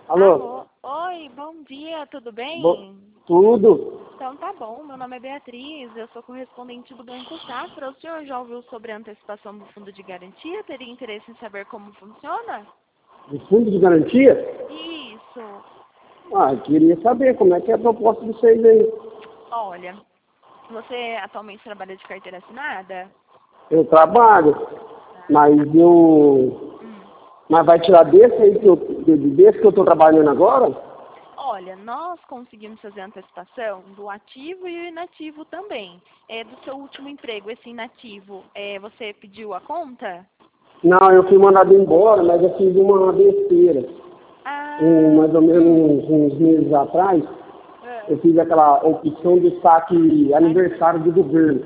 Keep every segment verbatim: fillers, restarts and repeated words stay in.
Alô? Alô? Oi, bom dia, tudo bem? Bo... Tudo? Então tá bom, meu nome é Beatriz, eu sou correspondente do Banco Safra. O senhor já ouviu sobre a antecipação do fundo de garantia? Teria interesse em saber como funciona? De fundo de garantia? Isso. Ah, eu queria saber como é que é a proposta de vocês aí. Olha, você atualmente trabalha de carteira assinada? Eu trabalho, mas eu... Hum. Mas vai tirar desse aí que eu, desse que eu tô trabalhando agora? Olha, nós conseguimos fazer a antecipação do ativo e o inativo também. É do seu último emprego, esse inativo, é, você pediu a conta? Não, eu fui mandado embora, mas eu fiz uma besteira. Ah, Um, mais ou menos uns, uns meses atrás, é. eu fiz aquela opção de saque aniversário do governo.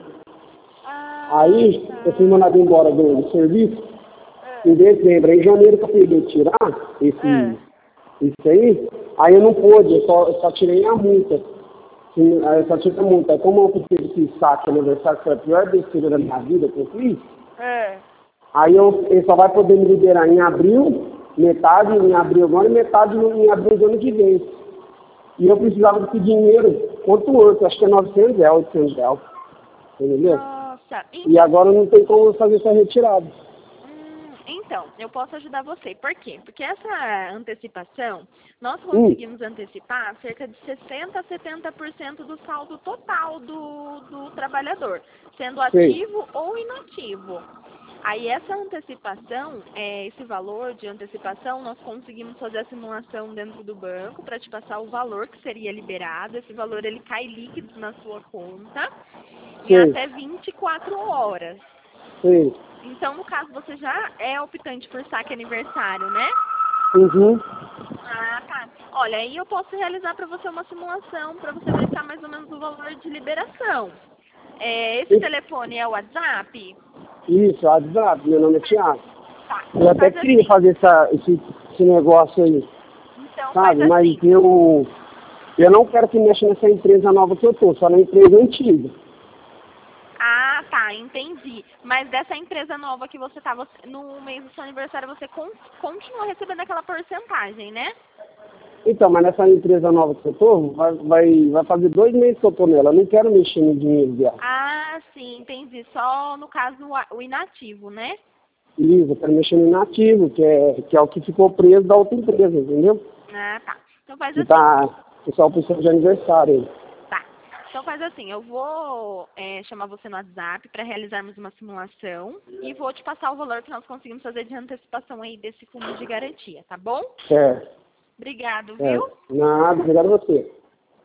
Ah, Aí, eu fui tá. mandado embora do, do serviço É. em dezembro. Em janeiro que eu peguei tirar É. esse, isso aí, aí eu não pude, eu só, eu só tirei a multa. Sim, aí eu só tirei a multa. Aí como eu fiz esse saque aniversário, que foi a pior besteira da minha vida que eu fiz, É. aí eu, ele só vai poder me liberar em abril, metade em abril agora e metade em abril do ano que vem. E eu precisava desse dinheiro quanto antes, acho que é novecentos reais, oitocentos reais, entendeu? Nossa, E então, agora não tem como fazer essa retirada. hum, então, eu posso ajudar você. Por quê? Porque essa antecipação, nós Hum, conseguimos antecipar cerca de sessenta a setenta por cento do saldo total do, do trabalhador, sendo sei, ativo ou inativo. Aí essa antecipação, é, esse valor de antecipação, nós conseguimos fazer a simulação dentro do banco para te passar o valor que seria liberado. Esse valor ele cai líquido na sua conta em sei, até vinte e quatro horas. sei. Então, no caso, você já é optante por saque aniversário, né? Uhum. Ah, tá. Olha, aí eu posso realizar para você uma simulação para você verificar mais ou menos o valor de liberação. É, esse E- telefone é o WhatsApp? Isso, WhatsApp, meu nome é Thiago. Tá. Eu até Faz queria assim. fazer essa, esse, esse negócio aí, Então, faz sabe? Mas assim. eu, eu não quero que mexa nessa empresa nova que eu tô, só na empresa antiga. Ah, tá, entendi. Mas dessa empresa nova que você tá, você, no mês do seu aniversário, você con continua recebendo aquela porcentagem, né? Então, mas nessa empresa nova que eu tô, vai, vai, vai fazer dois meses que eu tô nela. Eu não quero mexer no dinheiro dela. Ah, sim, entendi. Só no caso o a- o inativo, né? Isso, eu quero mexer no inativo, que é, que é o que ficou preso da outra empresa, entendeu? Ah, tá. Então faz Que assim. tá, que só opção de aniversário aí. Tá. Então faz assim, eu vou é, chamar você no WhatsApp para realizarmos uma simulação e vou te passar o valor que nós conseguimos fazer de antecipação aí desse fundo de garantia, tá bom? Certo, Obrigado, viu? certo. Nada, obrigado a você.